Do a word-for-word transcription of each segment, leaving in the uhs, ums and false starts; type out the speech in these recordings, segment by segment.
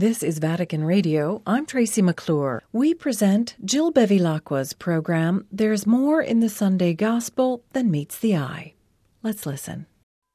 This is Vatican Radio. I'm Tracy McClure. We present Jill Bevilacqua's program, There's More in the Sunday Gospel Than Meets the Eye. Let's listen.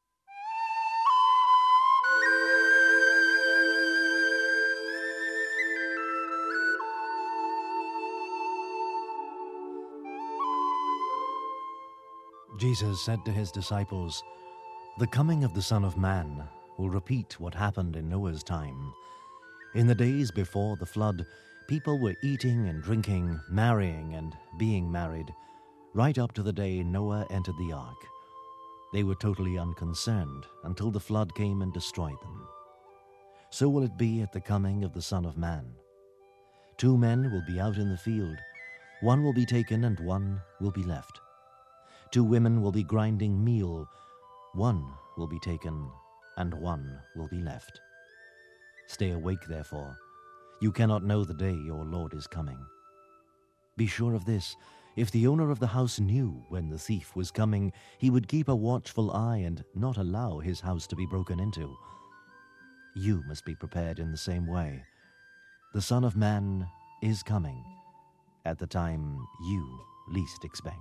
Jesus said to his disciples, "The coming of the Son of Man will repeat what happened in Noah's time. In the days before the flood, people were eating and drinking, marrying and being married, right up to the day Noah entered the ark. They were totally unconcerned until the flood came and destroyed them. So will it be at the coming of the Son of Man. Two men will be out in the field. One will be taken and one will be left. Two women will be grinding meal. One will be taken and one will be left. Stay awake, therefore. You cannot know the day your Lord is coming. Be sure of this, if the owner of the house knew when the thief was coming, he would keep a watchful eye and not allow his house to be broken into. You must be prepared in the same way. The Son of Man is coming at the time you least expect."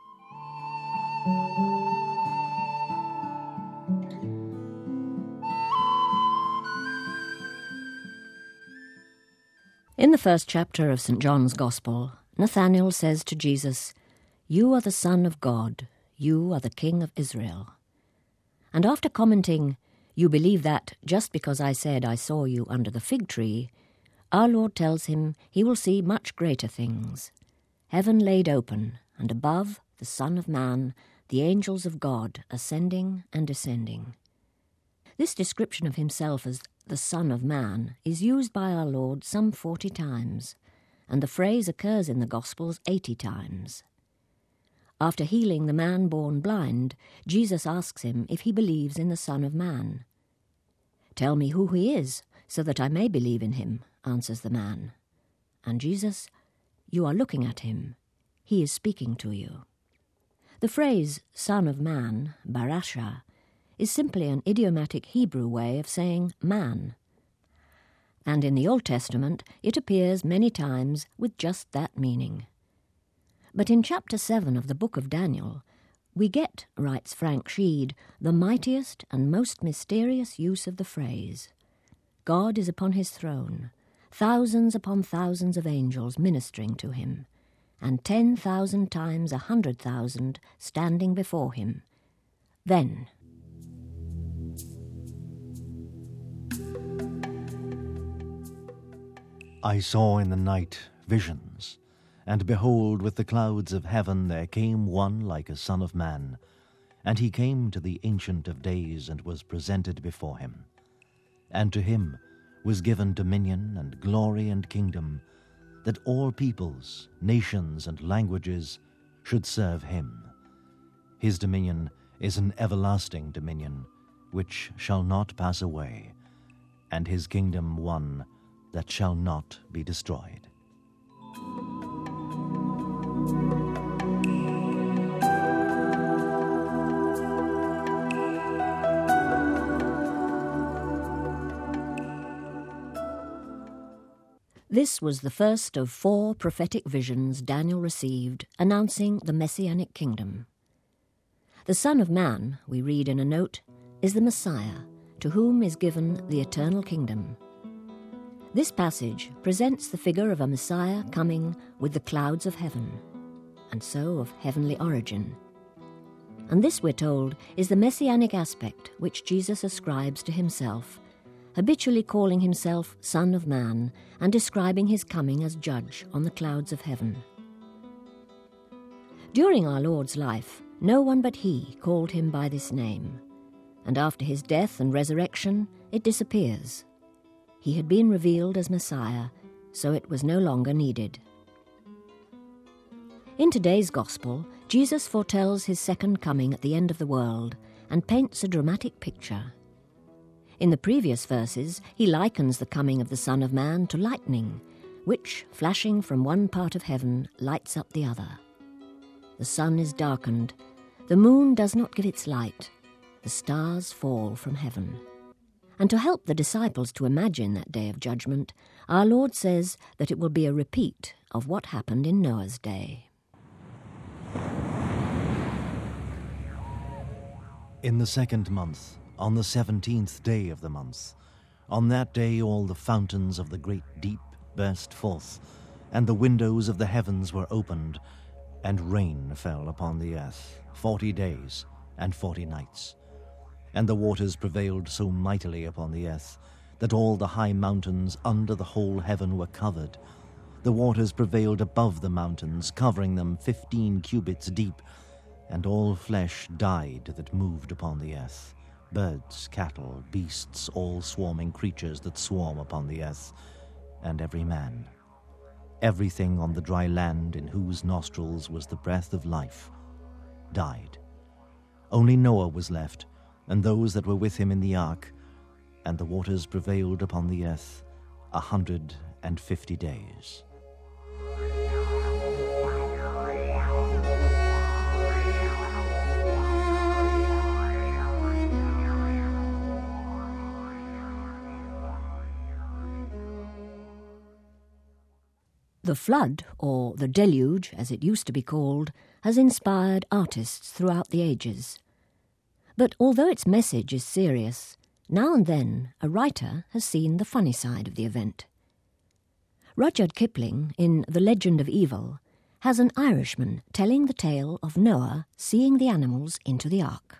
In the first chapter of Saint John's Gospel, Nathanael says to Jesus, "You are the Son of God, you are the King of Israel." And after commenting, "You believe that just because I said I saw you under the fig tree," our Lord tells him he will see much greater things. Heaven laid open, and above, the Son of Man, the angels of God ascending and descending. This description of himself as the Son of Man is used by our Lord some forty times, and the phrase occurs in the Gospels eighty times. After healing the man born blind, Jesus asks him if he believes in the Son of Man. "Tell me who he is, so that I may believe in him," answers the man. And Jesus, "You are looking at him. He is speaking to you." The phrase Son of Man, Barasha, is simply an idiomatic Hebrew way of saying man. And in the Old Testament it appears many times with just that meaning. But in chapter seven of the book of Daniel, we get, writes Frank Sheed, the mightiest and most mysterious use of the phrase. God is upon his throne, thousands upon thousands of angels ministering to him, and ten thousand times a hundred thousand standing before him. Then I saw in the night visions, and behold, with the clouds of heaven there came one like a son of man, and he came to the Ancient of Days and was presented before him. And to him was given dominion and glory and kingdom, that all peoples, nations, and languages should serve him. His dominion is an everlasting dominion, which shall not pass away, and his kingdom one that shall not be destroyed. This was the first of four prophetic visions Daniel received announcing the Messianic kingdom. The Son of Man, we read in a note, is the Messiah, to whom is given the eternal kingdom. This passage presents the figure of a Messiah coming with the clouds of heaven, and so of heavenly origin. And this, we're told, is the messianic aspect which Jesus ascribes to himself, habitually calling himself Son of Man and describing his coming as judge on the clouds of heaven. During our Lord's life, no one but he called him by this name, and after his death and resurrection, it disappears. He had been revealed as Messiah, so it was no longer needed. In today's Gospel, Jesus foretells his second coming at the end of the world and paints a dramatic picture. In the previous verses, he likens the coming of the Son of Man to lightning, which, flashing from one part of heaven, lights up the other. The sun is darkened, the moon does not give its light, the stars fall from heaven. And to help the disciples to imagine that day of judgment, our Lord says that it will be a repeat of what happened in Noah's day. In the second month, on the seventeenth day of the month, on that day all the fountains of the great deep burst forth, and the windows of the heavens were opened, and rain fell upon the earth forty days and forty nights. And the waters prevailed so mightily upon the earth, that all the high mountains under the whole heaven were covered. The waters prevailed above the mountains, covering them fifteen cubits deep, and all flesh died that moved upon the earth, birds, cattle, beasts, all swarming creatures that swarm upon the earth, and every man. Everything on the dry land in whose nostrils was the breath of life died. Only Noah was left, and those that were with him in the ark, and the waters prevailed upon the earth a hundred and fifty days. The flood, or the deluge, as it used to be called, has inspired artists throughout the ages. But although its message is serious, now and then a writer has seen the funny side of the event. Rudyard Kipling, in The Legend of Evil, has an Irishman telling the tale of Noah seeing the animals into the ark.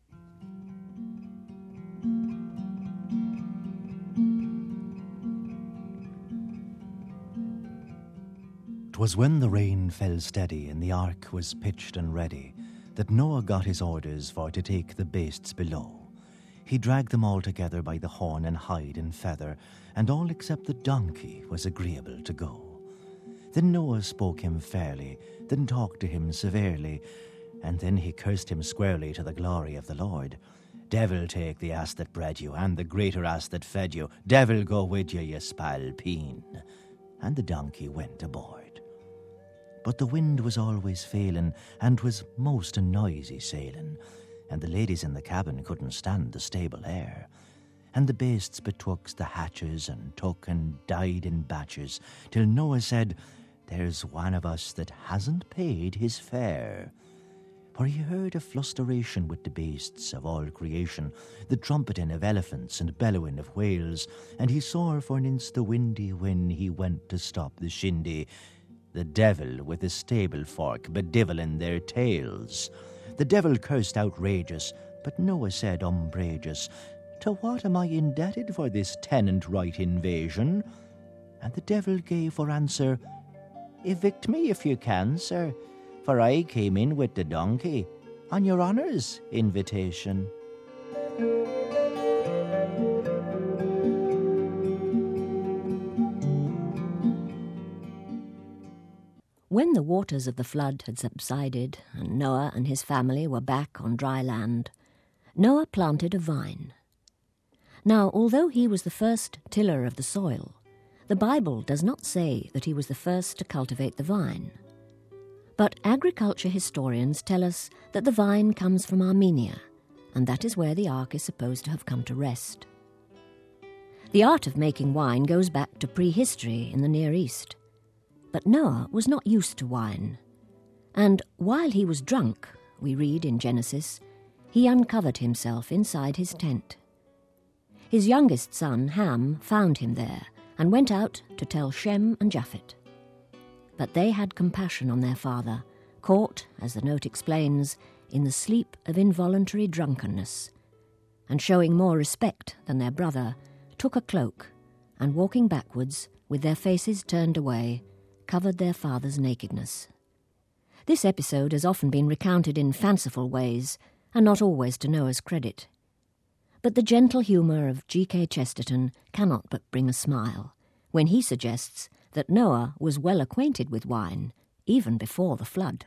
'Twas when the rain fell steady and the ark was pitched and ready, that Noah got his orders for to take the bastes below. He dragged them all together by the horn and hide and feather, and all except the donkey was agreeable to go. Then Noah spoke him fairly, then talked to him severely, and then he cursed him squarely to the glory of the Lord. Devil take the ass that bred you, and the greater ass that fed you. Devil go with you, ye spalpeen. And the donkey went aboard. But the wind was always failing, and 'twas most a noisy sailing, and the ladies in the cabin couldn't stand the stable air. And the bastes betwixt the hatches and took and died in batches, till Noah said, "There's one of us that hasn't paid his fare." For he heard a flusteration with the bastes of all creation, the trumpeting of elephants and bellowing of whales, and he saw for an inst the windy when he went to stop the shindy, the devil with a stable fork bedivilling their tails. The devil cursed outrageous, but Noah said umbrageous, "To what am I indebted for this tenant right invasion?" And the devil gave for answer, "Evict me if you can, sir, for I came in with the donkey on your honour's invitation." When the waters of the flood had subsided and Noah and his family were back on dry land, Noah planted a vine. Now, although he was the first tiller of the soil, the Bible does not say that he was the first to cultivate the vine. But agriculture historians tell us that the vine comes from Armenia, and that is where the ark is supposed to have come to rest. The art of making wine goes back to prehistory in the Near East. But Noah was not used to wine, and while he was drunk, we read in Genesis, he uncovered himself inside his tent. His youngest son, Ham, found him there and went out to tell Shem and Japheth. But they had compassion on their father, caught, as the note explains, in the sleep of involuntary drunkenness, and showing more respect than their brother, took a cloak, and walking backwards, with their faces turned away, covered their father's nakedness. This episode has often been recounted in fanciful ways, and not always to Noah's credit. But the gentle humour of G K Chesterton cannot but bring a smile when he suggests that Noah was well acquainted with wine, even before the flood.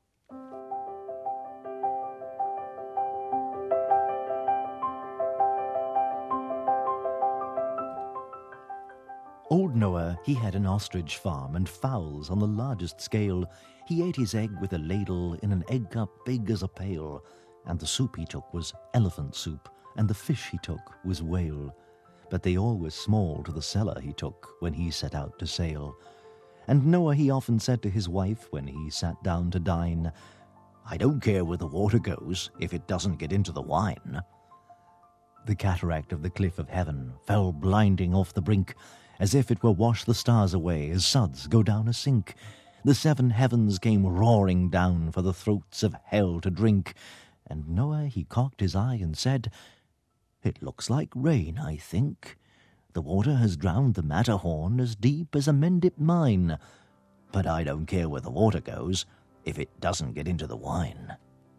Old Noah, he had an ostrich farm and fowls on the largest scale. He ate his egg with a ladle in an egg cup big as a pail, and the soup he took was elephant soup, and the fish he took was whale, but they all were small to the cellar he took when he set out to sail. And Noah he often said to his wife when he sat down to dine, "I don't care where the water goes, if it doesn't get into the wine." The cataract of the cliff of heaven fell blinding off the brink, as if it were wash the stars away as suds go down a sink. The seven heavens came roaring down for the throats of hell to drink, and Noah he cocked his eye and said, "It looks like rain, I think. The water has drowned the Matterhorn as deep as a Mendip mine. But I don't care where the water goes, if it doesn't get into the wine."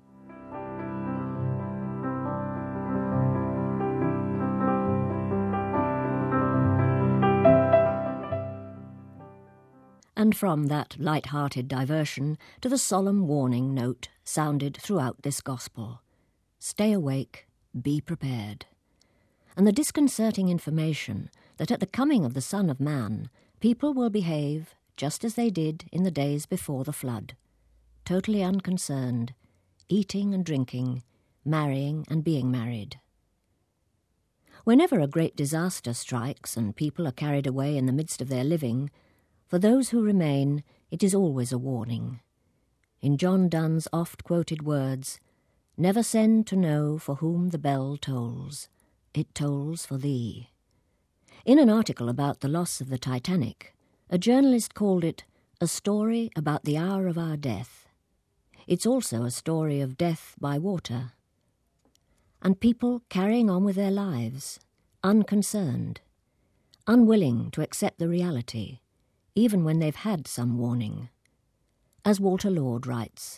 And from that light-hearted diversion to the solemn warning note sounded throughout this gospel. Stay awake, be prepared. And the disconcerting information that at the coming of the Son of Man, people will behave just as they did in the days before the flood, totally unconcerned, eating and drinking, marrying and being married. Whenever a great disaster strikes and people are carried away in the midst of their living, for those who remain, it is always a warning. In John Donne's oft-quoted words, "Never send to know for whom the bell tolls. It tolls for thee." In an article about the loss of the Titanic, a journalist called it a story about the hour of our death. It's also a story of death by water. And people carrying on with their lives, unconcerned, unwilling to accept the reality, even when they've had some warning. As Walter Lord writes,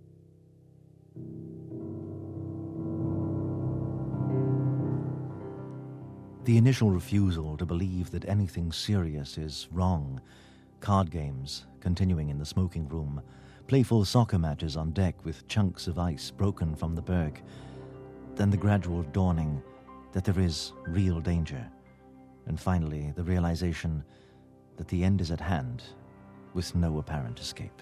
The initial refusal to believe that anything serious is wrong, card games continuing in the smoking room, playful soccer matches on deck with chunks of ice broken from the berg, then the gradual dawning that there is real danger, and finally the realization that the end is at hand with no apparent escape.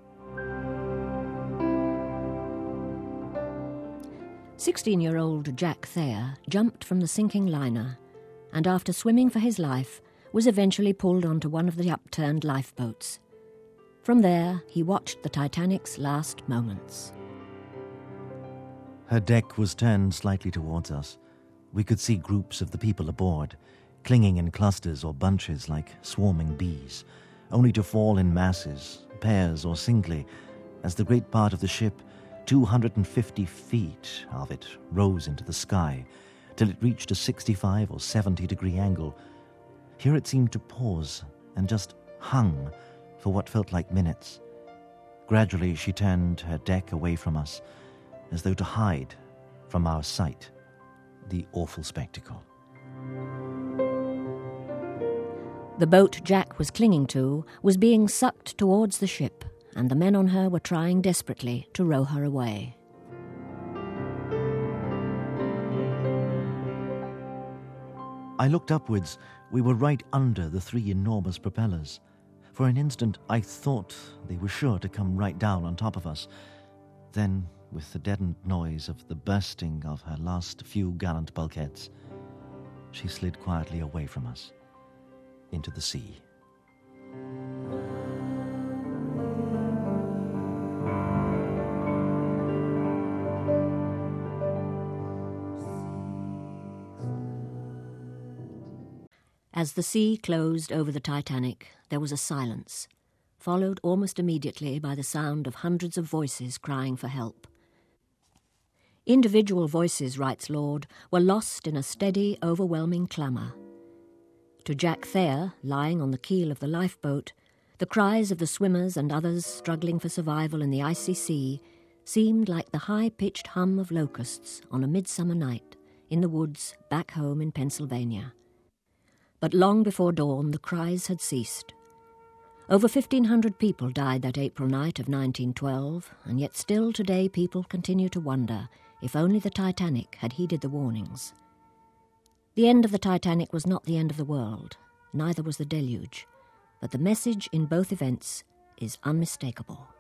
Sixteen-year-old Jack Thayer jumped from the sinking liner and after swimming for his life was eventually pulled onto one of the upturned lifeboats. From there, he watched the Titanic's last moments. Her deck was turned slightly towards us. We could see groups of the people aboard, clinging in clusters or bunches like swarming bees, only to fall in masses, pairs or singly, as the great part of the ship, two hundred fifty feet of it, rose into the sky, till it reached a sixty-five or seventy degree angle. Here it seemed to pause and just hung for what felt like minutes. Gradually she turned her deck away from us, as though to hide from our sight the awful spectacle. The boat Jack was clinging to was being sucked towards the ship, and the men on her were trying desperately to row her away. I looked upwards. We were right under the three enormous propellers. For an instant I thought they were sure to come right down on top of us. Then, with the deadened noise of the bursting of her last few gallant bulkheads, she slid quietly away from us into the sea. As the sea closed over the Titanic, there was a silence, followed almost immediately by the sound of hundreds of voices crying for help. Individual voices, writes Lord, were lost in a steady, overwhelming clamour. To Jack Thayer, lying on the keel of the lifeboat, the cries of the swimmers and others struggling for survival in the icy sea seemed like the high-pitched hum of locusts on a midsummer night in the woods back home in Pennsylvania. But long before dawn, the cries had ceased. Over fifteen hundred people died that April night of nineteen twelve, and yet still today people continue to wonder if only the Titanic had heeded the warnings. The end of the Titanic was not the end of the world, neither was the deluge, but the message in both events is unmistakable.